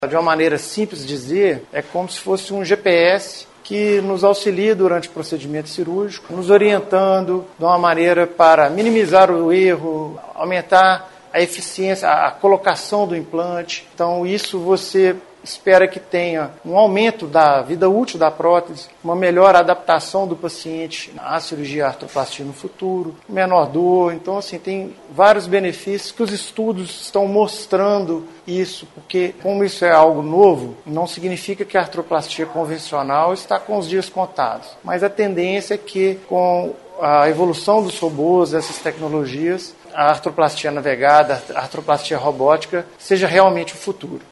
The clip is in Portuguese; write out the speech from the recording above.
De uma maneira simples de dizer, é como se fosse um GPS que nos auxilia durante o procedimento cirúrgico, nos orientando de uma maneira para minimizar o erro, aumentar a eficiência, a colocação do implante. Então, isso você espera que tenha um aumento da vida útil da prótese, uma melhor adaptação do paciente à cirurgia artroplastia no futuro, menor dor. Então, assim, tem vários benefícios que os estudos estão mostrando isso, porque como isso é algo novo, não significa que a artroplastia convencional está com os dias contados. Mas a tendência é que, com a evolução dos robôs, essas tecnologias, a artroplastia navegada, a artroplastia robótica, seja realmente o futuro.